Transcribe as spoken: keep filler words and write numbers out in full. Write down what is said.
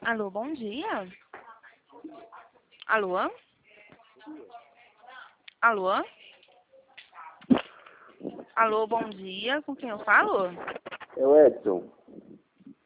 Alô, bom dia. Alô? Alô? Alô, bom dia. Com quem eu falo? É o Edson.